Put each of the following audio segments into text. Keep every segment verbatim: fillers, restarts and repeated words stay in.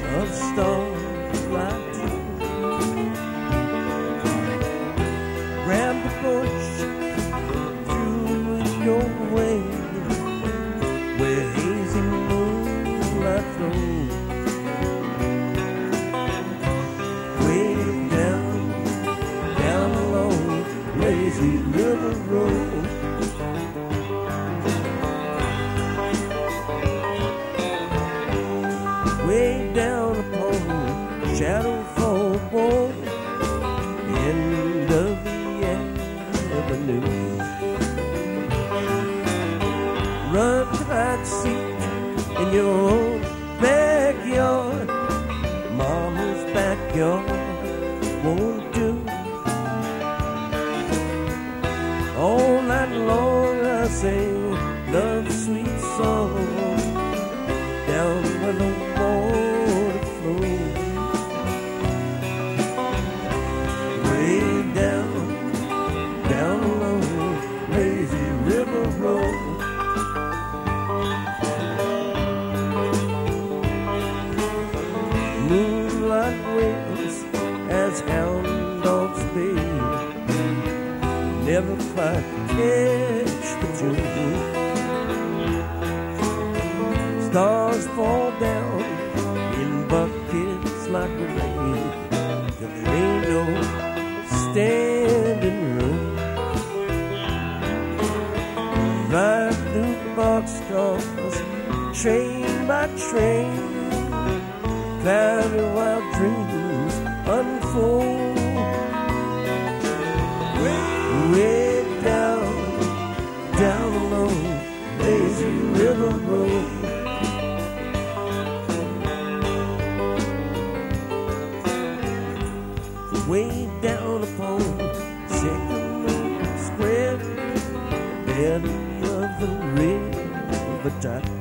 of stars like you. Grab the bush, through your way, where hazy moonlight flows. Way down, down along lazy river road. Way down upon Shadow Fall Board, end of the avenue. Run to that seat in your own backyard. Mama's backyard won't do. All night long I sing love's sweet song down where the water flows. Way down, down along lazy river road. Moonlight waves as hound dogs bay, never quite catch the tune. Stars fall down in buckets like rain, till there ain't no standing room. Ride through boxcars, train by train, cloudy wild dreams unfold. Way, way down, down along lazy river road. Way down upon Sycamore Square, bed of the river tide.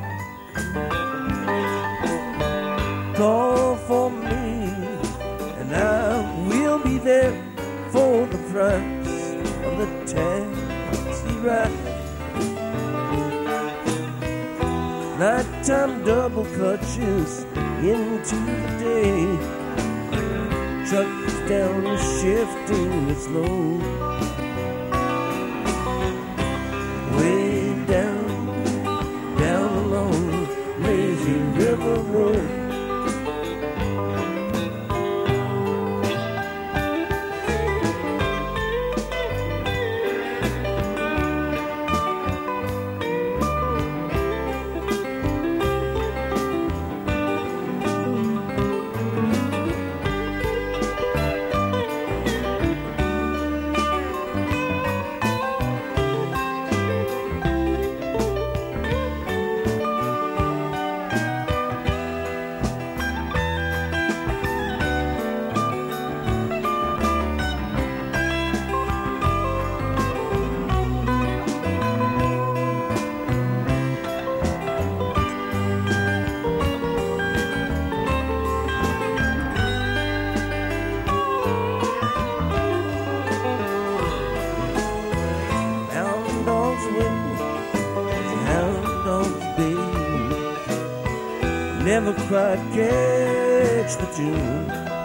Call for me, and I will be there for the price of the taxi ride. Nighttime double clutches into the day. Trucks down shifting its load. Way down, down along lazy river road. Never quite catch the tune.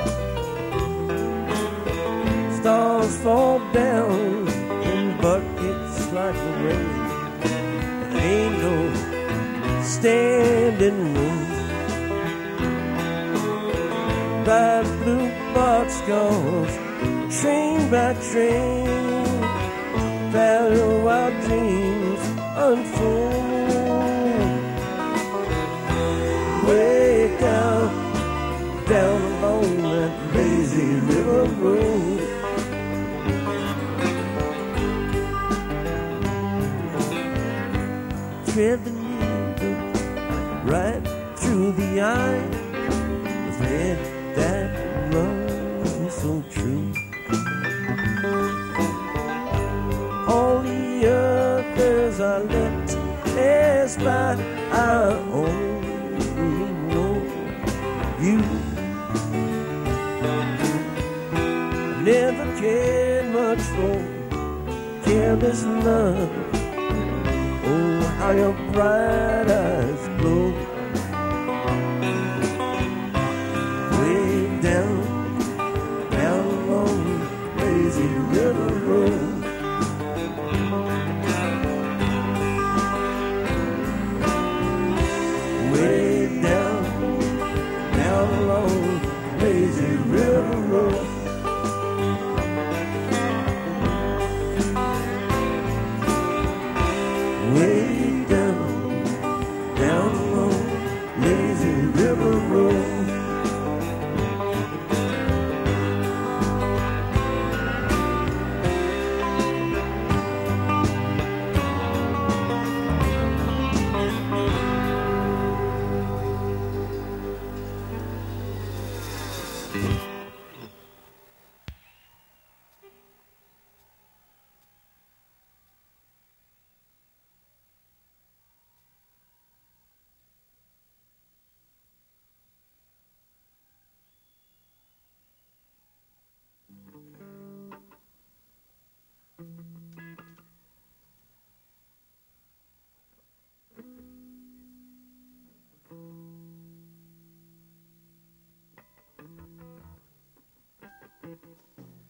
Stars fall down in buckets like rain. There ain't no standing room. By blue boxcars, train by train, valley wild dreams unfold. Way down, down along that lazy river road. Tread the needle right through the eye, the thread that runs so true. All the others are let pass by, our own. You never cared much for careless love. Oh, how your bright eyes glow. down along lazy river road. Way down, down along lazy river road. Thank you.